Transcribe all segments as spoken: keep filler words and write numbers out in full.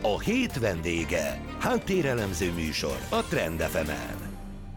A hét vendége. Háttérelemző műsor a Trend ef emen.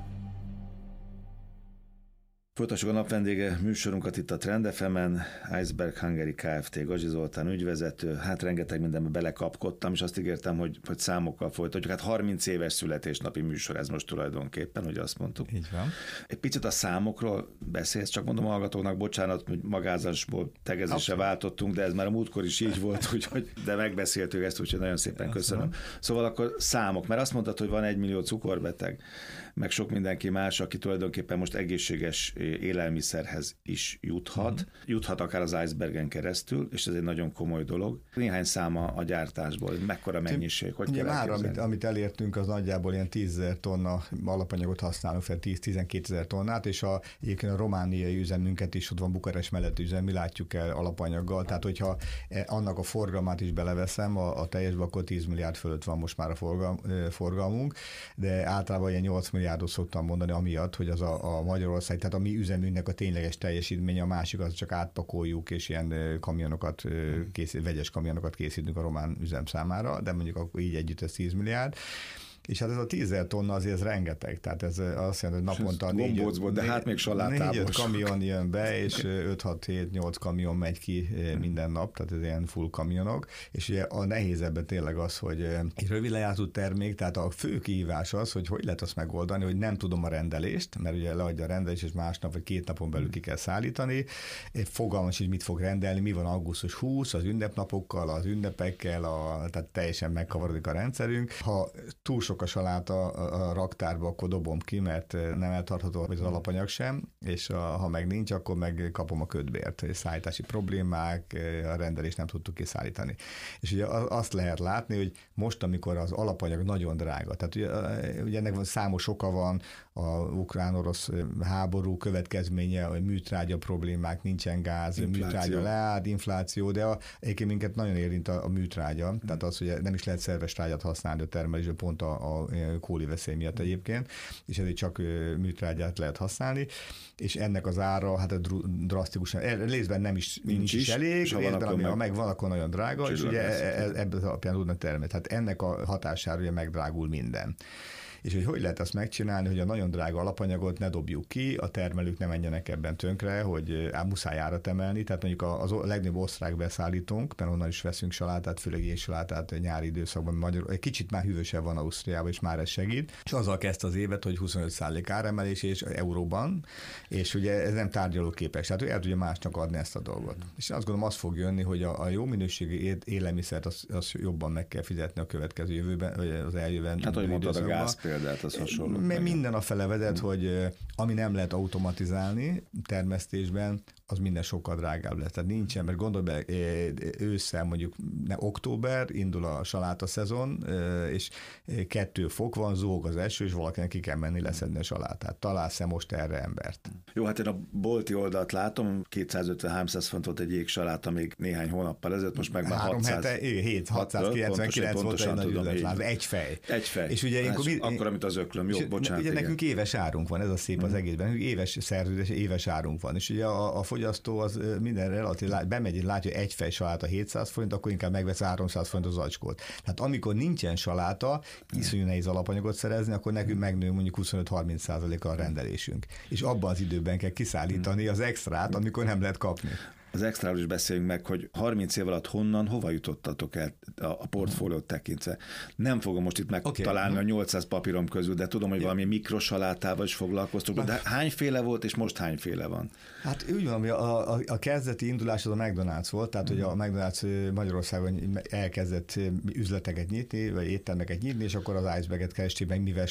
Folytassuk a napvendége műsorunkat itt a Trend ef emen. Iceberg Hungary Kft. Gazsi Zoltán ügyvezető. Hát rengeteg mindenbe belekapkodtam, és azt ígértem, hogy, hogy számokkal folytatjuk. Hát harminc éves születésnapi műsor ez most tulajdonképpen, hogy azt mondtuk. Így van. Egy picit a számokról beszélsz, csak mondom a hallgatóknak, bocsánat, hogy magázásból tegezésre váltottunk, de ez már a múltkor is így volt, úgyhogy, de megbeszéltük ezt, úgyhogy nagyon szépen köszönöm. Szóval akkor számok, mert azt mondtad, hogy van egy millió cukorbeteg, meg sok mindenki más, aki tulajdonképpen most egészséges élelmiszerhez is juthat, mm. juthat akár az Icebergen keresztül, és ez egy nagyon komoly dolog. Néhány száma a gyártásból, mekkora mennyiség, hogy ugye már, amit, amit elértünk, az nagyjából ilyen tízezer tonna alapanyagot használunk fel, tíz-tizenkétezer tonnát, és a, egyébként a romániai üzemünket is, ott van Bukarest mellett üzem, mi látjuk el alapanyaggal, tehát hogyha annak a forgalmát is beleveszem a, a teljesbe, akkor tíz milliárd fölött van most már a forgal, forgalmunk, de általában ilyen nyolc milliárdot szoktam mondani, amiatt, hogy az a, a Magyarország, tehát a mi üzemünknek a tényleges teljesítménye, a másik az csak átpakoljuk, és ilyen kamionokat, készít, vegyes kamionokat készítünk a román üzem számára, de mondjuk akkor így együtt ez tíz milliárd. És hát ez a tízezer tonna azért ez rengeteg, tehát ez azt jelenti, hogy naponta négy, de hát még salátából négy-öt kamion jön be, és öt-hat-hét-nyolc kamion megy ki minden nap, tehát ez ilyen full kamionok, és ugye a nehézebben tényleg az, hogy egy rövid lejátszú termék, tehát a fő kihívás az, hogy hogy lehet azt megoldani, hogy nem tudom a rendelést, mert ugye leadja a rendelést, és másnap vagy két napon belül ki kell szállítani, fogalmas, hogy mit fog rendelni, mi van augusztus huszadika, az ünnepnapokkal, az ünnepekkel, a, tehát teljesen megkavarodik a rendszerünk. Ha túl sok a saláta a raktárba, akkor dobom ki, mert nem eltartható az alapanyag sem, és a, ha meg nincs, akkor meg kapom a ködbért, szállítási problémák, a rendelést nem tudtuk kiszállítani. És ugye azt lehet látni, hogy most, amikor az alapanyag nagyon drága, tehát ugye, ugye ennek van számos oka van, a ukrán-orosz háború következménye, hogy műtrágya problémák, nincsen gáz, infláció. Műtrágya leállt, infláció, de a, egyébként minket nagyon érint a, a műtrágya, hmm. tehát az, hogy nem is lehet szerves trágyát használni a termelésben, pont a a kóliveszély miatt egyébként, és ezért csak műtrágyát lehet használni, és ennek az ára hát drasztikusan, részben nem is, nincs, nincs is elég, részben, ami meg, meg van, akkor nagyon drága, és ugye ebből az alapján tudnak termelni. Tehát ennek a hatására ugye megdrágul minden. És hogy hogy lehet azt megcsinálni, hogy a nagyon drága alapanyagot ne dobjuk ki, a termelők ne menjenek ebben tönkre, hogy á, muszáj árat emelni, tehát mondjuk a, a legnagyobb osztrák beszállítónk, mert onnan is veszünk salátát, főleg én salátát nyári időszakban, magyar, egy kicsit már hűvösebb van Ausztriában, és már ez segít. És azzal kezdte az évet, hogy huszonöt százalék áremelés és euróban, és ugye ez nem tárgyalóképes, tehát ő el tudja másnak adni ezt a dolgot. És azt gondolom, az fog jönni, hogy a, a jó minőségű élelmiszert az, az jobban meg kell fizetni a következő jövőben, vagy az eljövőben. Hát, hogy mondtad a gáz példát, az hasonló. Mert minden a fele vezet, hogy ami nem lehet automatizálni termesztésben, az minden sokkal drágább lesz. Tehát nincsen, mert gondolj be, ősszel mondjuk ne, október, indul a saláta szezon, és kettő fok van, zúg az eső, és valakinek ki kell menni leszedni a salátát. Találsz-e most erre embert? Jó, hát én a bolti oldalt látom, kétszázötven-háromszáz font volt egy jégsaláta még néhány hónappal ezelőtt, most meg már hatszáz. hét, hatszázkilencvenkilenc volt egy nagy üzletlánc, egy fej. Egy fej. És ugye hát mi, akkor, amit az öklöm, jó, bocsánat. Ugye igen. Nekünk éves árunk van, ez a szép az egészben, éves szerződés, éves árunk van, és ugye a, a fogyasztó az minden relatív, bemegy, látja, hogy egy fej saláta hétszáz forint, akkor inkább megvesz háromszáz forint az acskót. Tehát amikor nincsen saláta, iszonyú nehéz alapanyagot szerezni, akkor nekünk megnő mondjuk huszonöt-harminc százaléka a rendelésünk. És abban az időben kell kiszállítani az extrát, amikor nem lehet kapni. Az extráról is beszéljünk meg, hogy harminc év alatt honnan, hova jutottatok el a portfóliót tekintve. Nem fogom most itt megtalálni okay. a nyolcszáz papírom közül, de tudom, hogy valami mikrosalátával is foglalkoztok, de hányféle volt, és most hányféle van? Hát úgy van, hogy a, a, a kezdeti indulás az a McDonald's volt, tehát hogy a McDonald's Magyarországon elkezdett üzleteket nyitni, vagy éttermeket nyitni, és akkor az Iceberget kerestében meg mivel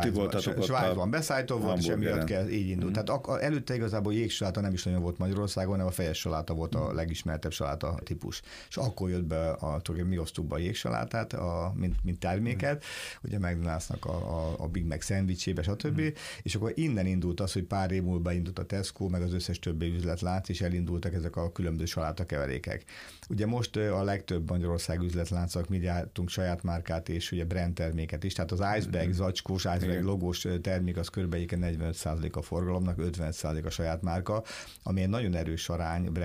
Svájcban beszállító volt, és emiatt kell, így indult. Mm. Tehát a, előtte igazából jégsaláta nem is nagyon volt Magyarországon, hanem a fejes saláta volt a legismertebb saláta típus. És akkor jött be, a, mi osztuk be a jégsalátát, a, mint, mint terméket, mm. ugye McDonald'snak a, a, a Big Mac szendvicsébe, stb. Mm. És akkor innen indult az, hogy pár év múlva indult a Tesco, meg az összes többi üzletlánc, és elindultak ezek a különböző salátakeverékek. Ugye most a legtöbb Magyarország üzletláncok mi gyártunk saját márkát és ugye brand terméket is, tehát az Iceberg, mm. zacskós, Iceberg logós termék az kb. negyvenöt százalék a forgalomnak, ötven százalék a saját márka, ami egy nagyon erős arány brand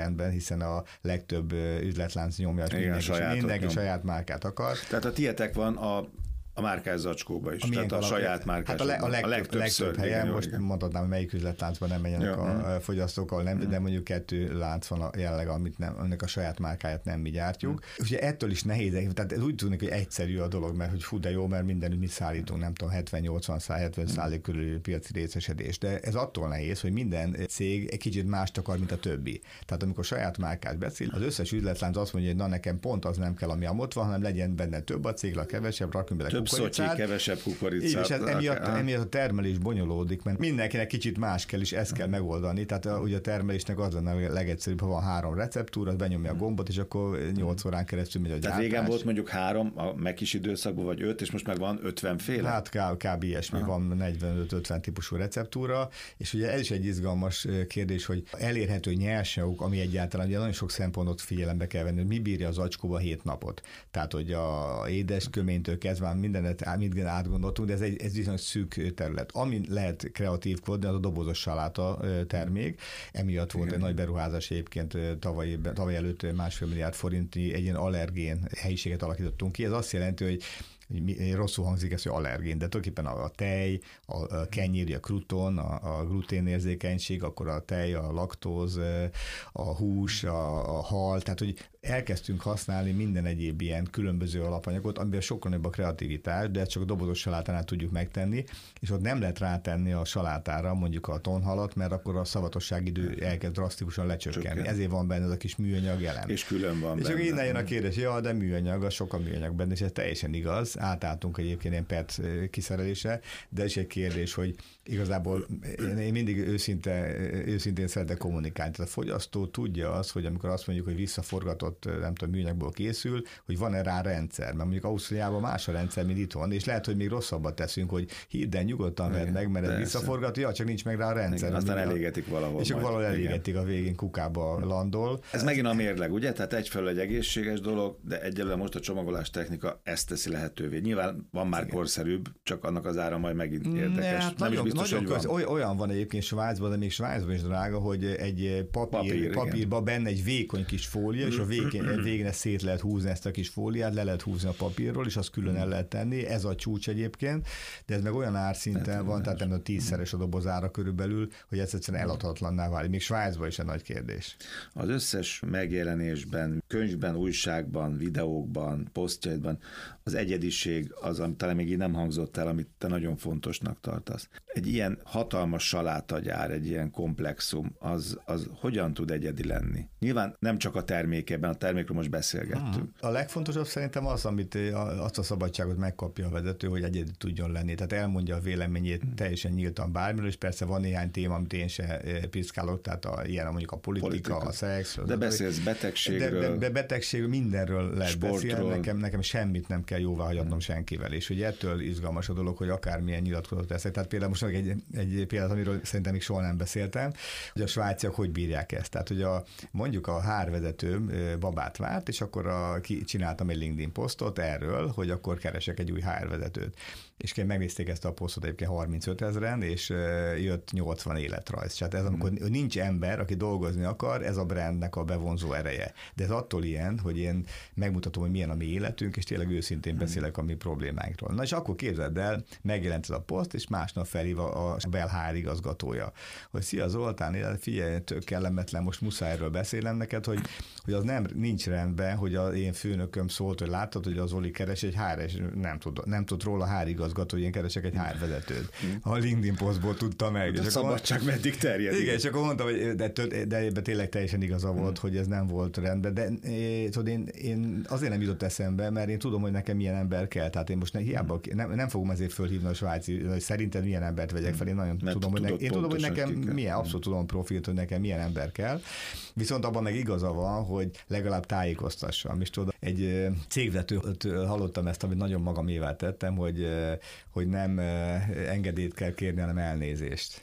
rendben, hiszen a legtöbb üzletlánc nyomja, és mindenki, mindenki nyom. saját márkát akar. Tehát a tietek van a a márkás zacskóba is, a tehát a alap, saját márkás. Hát a, le, a, legtöbb, a legtöbb, legtöbb helyen, igen, most igen. mondhatnám, hogy melyik üzletláncban nem menjenek ja, a mm. fogyasztókkal, nem, mm. de mondjuk kettő lánc van a jelenleg, amit nem, ennek a saját márkáját nem mi gyártjuk. Mm. Ugye ettől is nehéz, tehát ez úgy tűnik, hogy egyszerű a dolog, mert hogy fú, de jó, mert mindenütt mi szállítunk, nem tudom, hetven-nyolcvan hetven százalék körül piaci részesedés, de ez attól nehéz, hogy minden cég egy kicsit mást akar, mint a többi. Tehát amikor saját márkát beszél, az összes üzletlánc azt mondja, hogy na nekem pont az nem kell, ami amott van, hanem legyen benne több a cégla, kevesebb, rakjunk bele Szotyi, kevesebb kukoricát. És ez emiatt, emiatt a termelés bonyolódik, mert mindenkinek kicsit más kell, és ezt kell megoldani. Tehát a, ugye a termelésnek az lenne a legegyszerűbb, ha van három receptúra, az benyomja a gombot, és akkor nyolc órán keresztül megy a gyártás. Tehát régen volt mondjuk három a megkis időszakban, vagy öt, és most meg van ötven féle? Hát kb. kb. ilyesmi, van negyvenöt-ötven típusú receptúra, és ugye ez is egy izgalmas kérdés, hogy elérhető nyersanyagok, ami egyáltalán ugye nagyon sok szempontot figyelembe kell venni, hogy mi bírja az acskóba hét napot. Tehát, hogy a édes köménytől kezdve mindenet mindent átgondoltunk, de ez egy ez viszonylag szűk terület. Ami lehet kreatívkodni, az a dobozos saláta termék. Emiatt volt igen. egy nagy beruházás egyébként tavaly, tavaly előtt másfél milliárd forintnyi egy ilyen allergén helyiséget alakítottunk ki. Ez azt jelenti, hogy rosszul hangzik ez, hogy allergén, de tulajdonképpen a tej, a kenyér, a kruton, a, a gluténérzékenység, akkor a tej, a laktóz, a hús, a, a hal, tehát hogy elkezdtünk használni minden egyéb ilyen különböző alapanyagot, amiben sokkal nagyobb a kreativitás, de ezt csak a dobozos salátánál tudjuk megtenni, és ott nem lehet rátenni a salátára mondjuk a tonhalat, mert akkor a szavatosságidő elkezd drasztikusan lecsökkenni. Csökken. Ezért van benne ez a kis műanyag elem. És külön van és benne. És innen jön a kérdés, ja, de műanyag, a sok a műanyag benne, és ez teljesen igaz. Átálltunk egyébként ilyen pé e té kiszerelésre, de ez is egy kérdés, hogy igazából én mindig őszinte, őszintén szeretek kommunikálni. Tehát a fogyasztó tudja azt, hogy amikor azt mondjuk, hogy visszaforgatott, nem tudom, műanyagból készül, hogy van-e rá rendszer. Mert mondjuk Ausztriában más a rendszer, mint itthon, és lehet, hogy még rosszabbat teszünk, hogy hidd el, nyugodtan vedd meg, mert ez visszaforgatja, ja, csak nincs meg rá a rendszer. Igen, aztán elégetik valahol. És csak valahol elégetik a végén, kukába landol. Ez megint a mérleg, ugye? Tehát egyfelől egy egészséges dolog, de egyelőre most a csomagolás technika ezt teszi lehetővé. Nyilván van már igen. korszerűbb, csak annak az ára majd megint érdekes. Ne, hát nem nagyon, is biztos, nagyon hogy köz, olyan van egyébként Svájcban, de még Svájcban is drága, hogy egy papír, papír, papírba benne egy vékony kis fólia, és a végén, végén szét lehet húzni ezt a kis fóliát, le lehet húzni a papírról, és azt külön el lehet tenni. Ez a csúcs egyébként, de ez meg olyan árszinten hát, van, tehát nem a tízszeres a dobozára körülbelül, hogy ez egyszerűen eladhatatlanná válik. Még Svájcban is egy nagy kérdés. Az összes megjelenésben, könyvben, újságban, videókban, posztjaidban az egyediség az, amit talán még így nem hangzott el, amit te nagyon fontosnak tartasz. Egy ilyen hatalmas salátagyár, egy ilyen komplexum, az, az hogyan tud egyedi lenni? Nyilván nem csak a termékében, a termékről most beszélgettünk. A legfontosabb szerintem az, amit azt a szabadságot megkapja a vezető, hogy egyedi tudjon lenni. Tehát elmondja a véleményét teljesen nyíltan bármiről, és persze van néhány téma, amit én se piszkálok, tehát a, ilyen mondjuk a politika, politika. a szex. De beszélsz betegségről. De, de betegségről, mindenről lehet beszélni. Nekem, nekem semmit nem kell jóvá hagyatnom senkivel. És ugye ettől izgalmas a dolog, hogy akármilyen nyilatkozatot teszek. Tehát például most egy, egy példát, amiről szerintem még soha nem beszéltem, hogy a svájciak hogy bírják ezt. Tehát, hogy a, mondjuk a hárvezetőm babát várt, és akkor a, ki, csináltam egy LinkedIn posztot erről, hogy akkor keresek egy új há er vezetőt. És megnézték ezt a posztot egyébként harmincöt ezeren, és jött nyolcvan életrajz. Tehát ez, amikor nincs ember, aki dolgozni akar, ez a brandnek a bevonzó ereje. De ez attól ilyen, hogy én megmutatom, hogy milyen a mi életünk, és tényleg őszintén beszélek a mi problémáinkról. Na és akkor képzeld el, megjelent ez a poszt, és másnap felhív a Bell há er igazgatója, hogy szia Zoltán, figyelj, tök kellemetlen, most muszáj erről beszélnem neked, hogy, hogy az nem nincs rendben, hogy az én főnököm szólt, hogy láttad, hogy az Oli keres egy há er, és nem tud, nem tud róla há er igazgató, hogy én keresek egy há er vezetőt. A LinkedIn posztból tudta meg. A szabadság mond... meddig terjed. Igen, és akkor mondtam, hogy de, de ebben tényleg teljesen igaza volt, hmm. hogy ez nem volt rendben, de tudod, én, én azért nem jutott eszembe, mert én tudom, hogy nekem milyen ember kell, tehát én most ne, hiába, nem, nem fogom ezért fölhívni a svájci, hogy szerinted milyen embert vegyek fel, én nagyon mert tudom, hogy, ne, én tudom, hogy nekem milyen, abszolút tudom profilt, hogy nekem milyen ember kell, viszont abban meg igaza van, hogy legalább tájékoztassam, és tudod, egy cégvezetőtől hallottam ezt, amit nagyon magamévá tettem, hogy, hogy nem engedélyt kell kérni, hanem elnézést.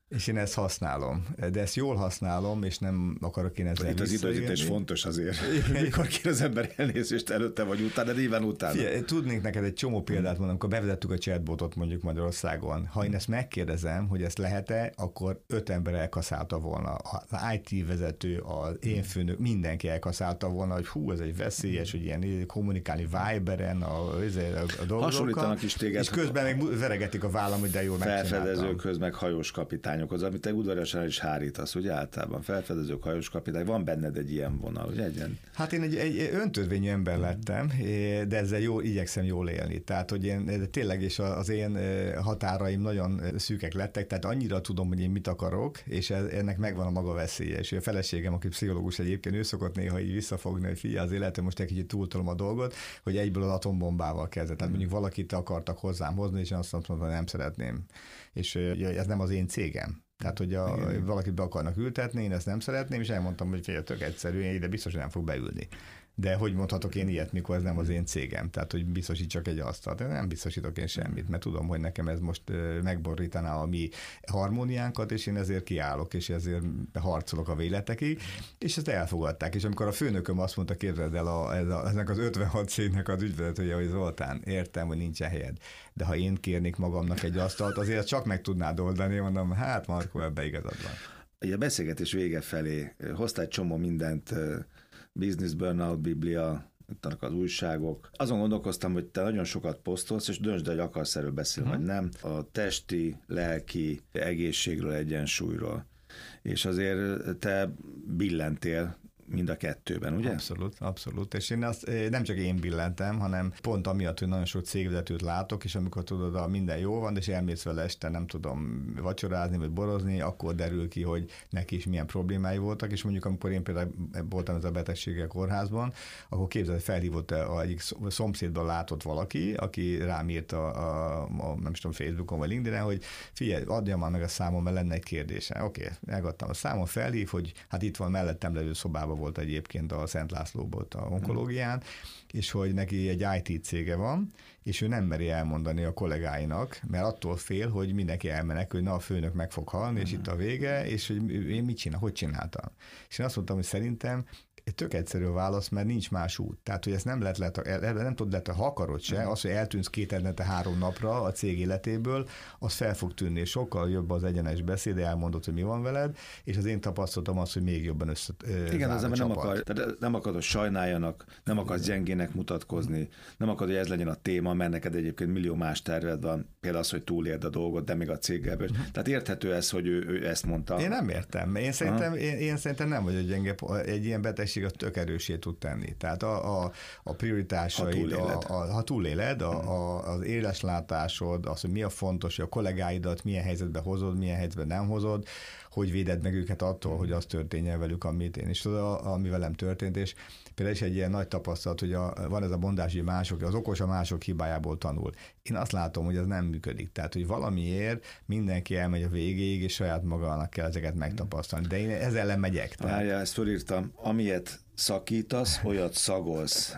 És én ezt használom, de ezt jól használom, és nem akarok én ezzel Itt az időzítés fontos azért, mikor kér az ember elnézést előtte vagy utána, de nyilván utána. Fie, tudnék neked egy csomó példát mondani, amikor bevezettük a chatbotot mondjuk Magyarországon. Ha én ezt megkérdezem, hogy ezt lehet-e, akkor öt ember elkaszálta volna. Az i té vezető, az én főnök, mindenki elkaszálta volna, hogy hú, ez egy veszélyes, hogy ilyen kommunikálni Viberen, a, a, a dolgokkal. Hasonlítanak is téged. És közben meg veregetik a vállam, hogy de jól megcsináltam. Felfedezőkhöz, meg hajós kapitányokhoz, amit te udvariasan is hárítasz, ugye általában felfedezők, hajós kapitány, van benned egy ilyen vonal, ugye egyen? Hát én egy, egy öntörvényű ember lettem, de ezzel jó, igyekszem jól élni. Tehát, hogy én tényleg, és az én határaim nagyon szűkek lettek, tehát annyira tudom, hogy én mit akarok, és ennek megvan a maga veszélye. És a feleségem, aki pszichológus egyébként, ő szokott néha így visszafogni, hogy figyelj, az életem most egy kicsit túltolom a dolgot, hogy egyből az atombombával kezdett. Tehát mondjuk valakit akartak hozzám hozni, és én azt mondtam, hogy nem szeretném. És ez nem az én cégem. Tehát, hogy a, valakit be akarnak ültetni, én ezt nem szeretném, és elmondtam, hogy figyelj, tök egyszerű, én ide biztos, hogy nem fog beülni. De hogy mondhatok én ilyet, mikor ez nem az én cégem? Tehát, hogy biztosítsak egy asztalt. Nem biztosítok én semmit, mert tudom, hogy nekem ez most megborítaná a mi harmóniánkat, és én ezért kiállok, és ezért harcolok a véletekig, és ezt elfogadták. És amikor a főnököm azt mondta, képzeld el, a, ez a, eznek az ötvenhat cégnek az ügyvezetője, hogy Zoltán, értem, hogy nincsen helyed, de ha én kérnék magamnak egy asztalt, azért csak meg tudnád oldani, mondom, hát Markó, ebbe igazad van. Ugye a beszélgetés vége felé hoztál egy csomó mindent, Business Burnout Biblia, itt az újságok. Azon gondolkoztam, hogy te nagyon sokat posztolsz, és döntsd, hogy akarsz erről beszélni, uh-huh. vagy nem. A testi, lelki egészségről, egyensúlyról. És azért te billentél mind a kettőben, ugye? Abszolút, abszolút. És én azt nem csak én billentem, hanem pont amiatt, hogy nagyon sok cégvezetőt látok, és amikor tudod, a minden jó van, és elmész vele este, nem tudom, vacsorázni, vagy borozni, akkor derül ki, hogy neki is milyen problémái voltak, és mondjuk amikor én például voltam ez a betegséggel kórházban, akkor képzeld, felhívott a egyik szomszédban látott valaki, aki rám írt a, a, a nem tudom, Facebookon vagy LinkedIn-en, hogy figyelj, adja már meg a számom, mert lenne egy kérdése. Oké, okay, megadtam a számon, felhív, hogy hát itt van mellettem levő szobában volt egyébként a Szent Lászlóból a onkológián, és hogy neki egy i té cége van, és ő nem meri elmondani a kollégáinak, mert attól fél, hogy mindenki elmenek, hogy na a főnök meg fog halni, és itt a vége, és hogy én mit csinál, hogy csináltam. És én azt mondtam, hogy szerintem egy tök egyszerű válasz, mert nincs más út. Tehát, hogy ezt nem lehet, lehet nem tudod lehet, ha akarod se, az, hogy eltűnsz két hetente három napra a cég életéből, az fel fog tűnni, és sokkal jobb az egyenes beszéd, elmondod, hogy mi van veled, és az én tapasztalatom az, hogy még jobban össze. Igen, az ember nem akar, tehát nem akarod, hogy sajnáljanak, nem akarsz gyengének mutatkozni, nem akarod, hogy ez legyen a téma, mert neked egyébként millió más terved van, például az, hogy túléld a dolgot, de még a céggel. Uh-huh. Tehát érthető ez, hogy ő, ő ezt mondta. Én nem értem. Én szerintem, én, én szerintem nem vagyok gyenge. Egy ilyen betegség az tök erősé tud tenni. Tehát a, a, a prioritásaid, ha túléled, a, a, ha túléled a, a, az éleslátásod, az, hogy mi a fontos, hogy a kollégáidat milyen helyzetbe hozod, milyen helyzetbe nem hozod, hogy véded meg őket attól, hogy az történjen velük, amit én is tudom, ami velem történt, és például is egy ilyen nagy tapasztalat, hogy a, van ez a mondás, hogy mások, az okos a mások hibájából tanul. Én azt látom, hogy ez nem működik. Tehát, hogy valamiért mindenki elmegy a végéig, és saját magának kell ezeket megtapasztalni. De én ezzel ellen megyek. Várjál, ezt fölírtam. Amilyet szakítasz, olyat szagolsz.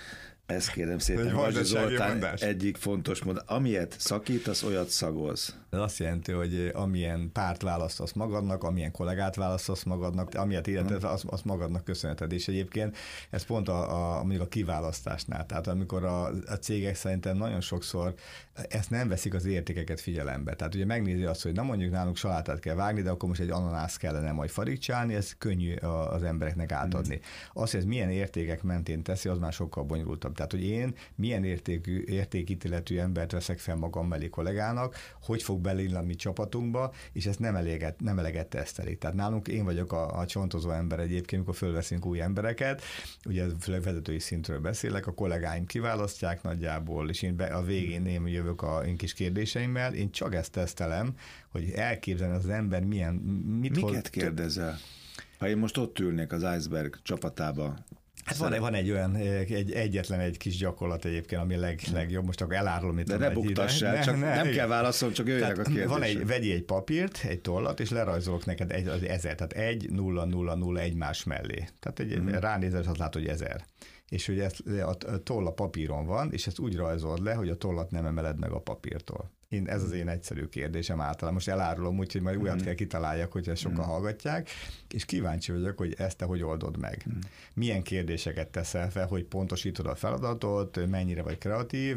Ezt kérem szépen, Vajda Zoltán mondás. Egyik fontos mondat. Amilyet szakítasz, olyat szagolsz. Ez azt jelenti, hogy amilyen párt választasz magadnak, amilyen kollégát választasz magadnak, amilyet életed, azt, azt magadnak köszönheted. És egyébként ez pont a, a, mondjuk a kiválasztásnál. Tehát amikor a, a cégek szerintem nagyon sokszor ezt nem veszik az értékeket figyelembe. Tehát ugye megnézi azt, hogy na mondjuk nálunk salátát kell vágni, de akkor most egy ananász kellene majd farigcsálni, ez könnyű az embereknek átadni. Mm. Azt, hogy ez milyen értékek mentén teszi, az már sokkal bonyolultabb. Tehát, hogy én milyen értékű, értékítéletű embert veszek fel magam mellé kollégának, hogy fog belépni a mi csapatunkba, és ezt nem eleget, nem eleget tesztelik. Tehát nálunk én vagyok a, a csontozó ember egyébként, amikor fölveszünk új embereket, ugye főleg vezetői szintről beszélek, a kollégáim kiválasztják nagyjából, és én be, a végén én jövök a én kis kérdéseimmel, én csak ezt tesztelem, hogy elképzelni az ember milyen, mit Miket hoz, kérdezel? Ha én most ott ülnék az Iceberg csapatába, hát van, van egy olyan, egy, egyetlen egy kis gyakorlat egyébként, ami leg, legjobb, most akkor elárulom itt. De ne buktass el, csak ne, nem kell válaszolni, csak jöjjenek a kérdések. Van egy, vegyél egy papírt, egy tollat, és lerajzolok neked egy, az ezer, tehát egy, nulla, nulla, nulla egymás mellé. Tehát egy, uh-huh. ránézel, és azt látod, hogy ezer. És hogy ez, a toll a papíron van, és ezt úgy rajzolod le, hogy a tollat nem emeled meg a papírtól. Én, ez az én egyszerű kérdésem általában. Most elárulom, úgyhogy majd újat kell kitaláljak, hogyha sokan hallgatják, és kíváncsi vagyok, hogy ezt te hogy oldod meg. Milyen kérdéseket teszel fel, hogy pontosítod a feladatot, mennyire vagy kreatív,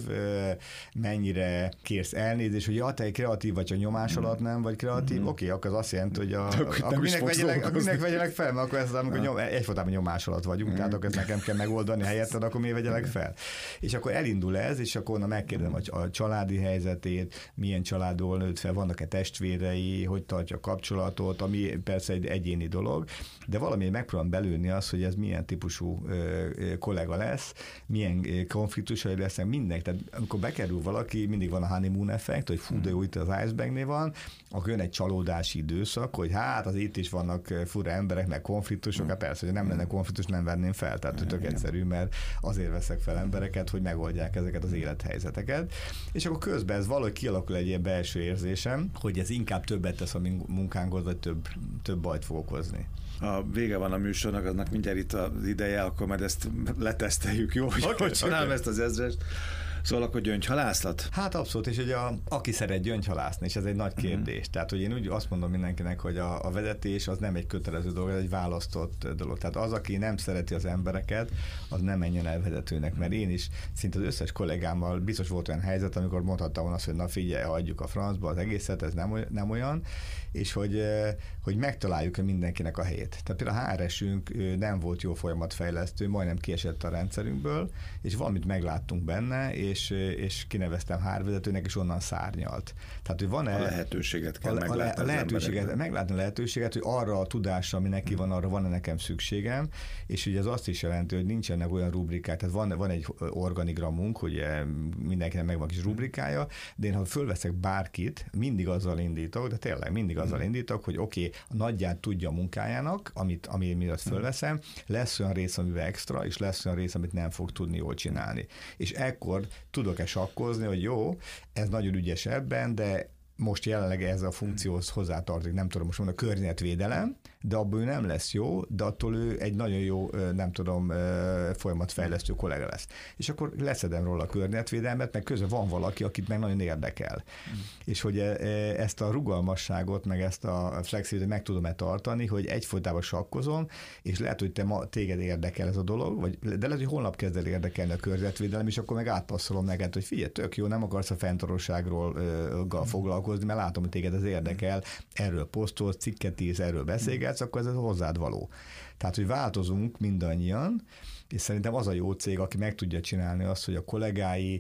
mennyire kérsz elnézést, hogy ja, te egy kreatív vagy, a nyomás alatt nem vagy kreatív, oké, okay, akkor az azt jelenti, hogy a, akkor minek vegyelek, minek vegyelek fel, mert akkor ezt, amikor nyom, egyfolytában nyomás alatt vagyunk, tehát akkor ezt nekem kell megoldani helyetted, akkor miért vegyelek fel? És akkor elindul ez, és akkor onnan megkérdezem a családi helyzetét, milyen családból nőtt fel, vannak-e testvérei, hogy tartja a kapcsolatot, ami persze egy egyéni dolog, de valami megpróbálom belőni azt, hogy ez milyen típusú ö, ö, kollega lesz, milyen konfliktusai lesznek, mindenki. Tehát amikor bekerül valaki, mindig van a honeymoon effekt, hogy fú, de jó, itt az icebergnél van, akkor jön egy csalódási időszak, hogy hát az itt is vannak fura emberek, meg konfliktusok, hát persze, hogy nem lenne konfliktus, nem venném fel, tehát tök egyszerű, mert azért veszek fel embereket, hogy megoldják ezeket az élethelyzeteket, és akkor közben ez valahogy kialakul egy ilyen belső érzésem, hogy ez inkább többet tesz a munkánkhoz, vagy több, több bajt fog okozni. A vége van a műsornak, aznak mindjárt itt az ideje, akkor majd ezt leteszteljük, jó? Hogy, okay, hogy csinálom okay. ezt az ezrest. Szóval akkor gyöngyhalászlat? Hát abszolút, és hogy a, aki szeret gyöngyhalászni, és ez egy nagy kérdés. Mm. Tehát, hogy én úgy azt mondom mindenkinek, hogy a, a vezetés az nem egy kötelező dolog, ez egy választott dolog. Tehát az, aki nem szereti az embereket, az nem menjen el vezetőnek, mert én is szinte az összes kollégámmal biztos volt olyan helyzet, amikor mondhattam volna azt, hogy na figyelj, hagyjuk a francba az egészet, ez nem, nem olyan, és hogy, hogy megtaláljuk mindenkinek a helyét. Tehát például a há er es-ünk nem volt jó folyamatfejlesztő, majdnem kiesett a rendszerünkből, és valamit megláttunk benne, és, és kineveztem há er vezetőnek, és onnan szárnyalt. Tehát, hogy van-e... A lehetőséget kell a, meglátni. A lehetőséget, meglátni a lehetőséget, hogy arra a tudásra, ami neki van, arra van-e nekem szükségem, és ugye ez azt is jelenti, hogy nincsenek olyan rubrikák, tehát van, van egy organigramunk, ugye mindenkinek megvan kis rubrikája, de én ha fölveszek bárkit, mindig azzal indítok, de tényleg mindig azzal indítok, hogy oké, okay, a nagyját tudja a munkájának, amit, ami miatt fölveszem, lesz olyan rész, amivel extra, és lesz olyan rész, amit nem fog tudni jól csinálni. És ekkor tudok-e sakkozni, hogy jó, ez nagyon ügyes ebben, de most jelenleg ez a funkcióhoz hozzátartozik, nem tudom most mondani, a környezetvédelem, de abból ő nem lesz jó, de attól ő egy nagyon jó, nem tudom, folyamatfejlesztő kollega lesz. És akkor leszedem róla a környezetvédelmet, meg közben van valaki, akit meg nagyon érdekel. Mm. És hogy ezt a rugalmasságot, meg ezt a flexibilitást meg tudom-e tartani, hogy egyfolytában sakkozom, és lehet, hogy te ma, téged érdekel ez a dolog, vagy, de lehet, hogy holnap kezd el érdekelni a környezetvédelem, és akkor meg átpasszolom neked, hogy figyelj, tök jó, nem akarsz a fenntartóságról mm. foglalkozni, mert látom, hogy téged ez érdekel, erről posztolsz, cikket írsz, erről beszélgetsz, akkor ez hozzád való. Tehát, hogy változunk mindannyian, és szerintem az a jó cég, aki meg tudja csinálni azt, hogy a kollégái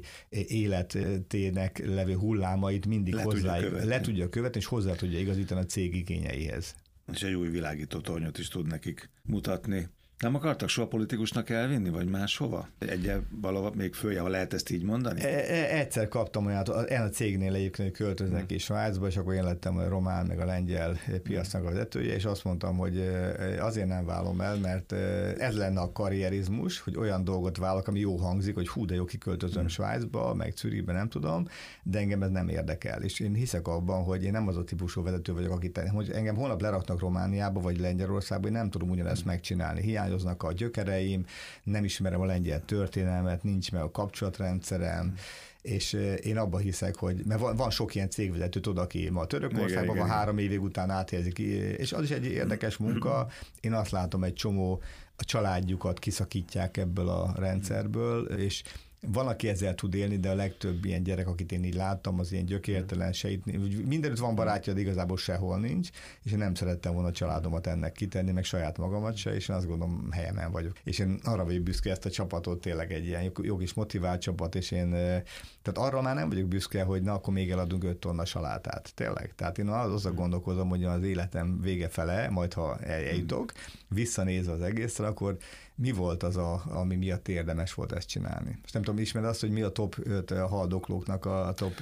életének levő hullámait mindig le hozzá, tudja le tudja követni, és hozzá tudja igazítani a cég igényeihez. És egy új világító tornyot is tud nekik mutatni. Nem akartak soha politikusnak elvinni, vagy máshova? Egyel valahol még följe, ha lehet ezt így mondani? E- egyszer kaptam olyat, a cégnél egyébként, hogy költöznek ki Svájcba, és akkor én lettem a román, meg a lengyel piacnak a vezetője, és azt mondtam, hogy azért nem válom el, mert ez lenne a karrierizmus, hogy olyan dolgot vállalok, ami jó hangzik, hogy hú, de jó, kiköltözöm Svájcba, meg Zürichbe, nem tudom, de engem ez nem érdekel. És én hiszek abban, hogy én nem az a típusú vezető vagyok, akit hogy engem holnap leraknak Romániába, vagy Lengyelországba, én nem tudom ugyanezt megcsinálni. Hiányoznak a gyökereim, nem ismerem a lengyel történelmet, nincs meg a kapcsolatrendszerem, mm. és én abban hiszek, hogy, mert van, van sok ilyen cégvezető, tudod, aki ma Törökországban van, három évig után áthelyezik, és az is egy érdekes munka. Én azt látom, egy csomó a családjukat kiszakítják ebből a rendszerből, és van, aki ezzel tud élni, de a legtöbb ilyen gyerek, akit én így láttam, az ilyen gyökértelen, se itt, mindenütt van barátja, de igazából sehol nincs, és én nem szerettem volna a családomat ennek kitenni, meg saját magamat se, és én azt gondolom, helyemen vagyok. És én arra vagyok büszke, ezt a csapatot tényleg egy ilyen jó kis motivált csapat, és én, tehát arra már nem vagyok büszke, hogy na, akkor még eladunk öt tonna salátát. Tényleg. Tehát én azon gondolkozom, hogy az életem vége fele, majd ha eljutok, visszanézve az egészre, akkor mi volt az, a, ami miatt érdemes volt ezt csinálni? Most nem tudom, ismered azt, hogy mi a top öt a haldoklóknak a top...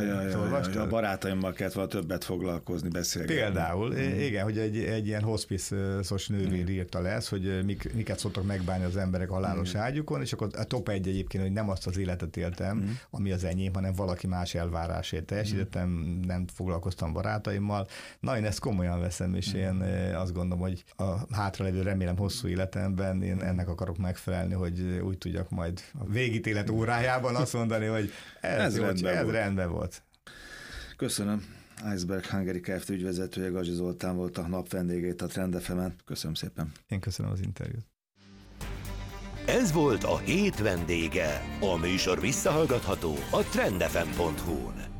A barátaimmal kellett volna többet foglalkozni, beszélgetni. Például, mm. igen, hogy egy, egy ilyen hospice-os nővér írta le ezt, hogy mik, miket szoktak megbánni az emberek halálos mm. ágyukon, és akkor a top egy egyébként, hogy nem azt az életet éltem, mm. ami az enyém, hanem valaki más elvárásért teljesítettem, mm. nem foglalkoztam barátaimmal. Na, én ezt komolyan veszem, és mm. én azt gondolom, hogy a hátralevő remélem hosszú életemben én ennek akarok megfelelni, hogy úgy tudjak majd a végítélet órájában azt mondani, hogy ez, ez, jó, rendben, ez volt. rendben volt. Köszönöm. Iceberg Hungary Kft. Ügyvezetője Gazsi Zoltán volt a nap vendégét a Trend ef emen. Köszönöm szépen. Én köszönöm az interjút. Ez volt a hét vendége. A műsor visszahallgatható a trend f m pont hu-n.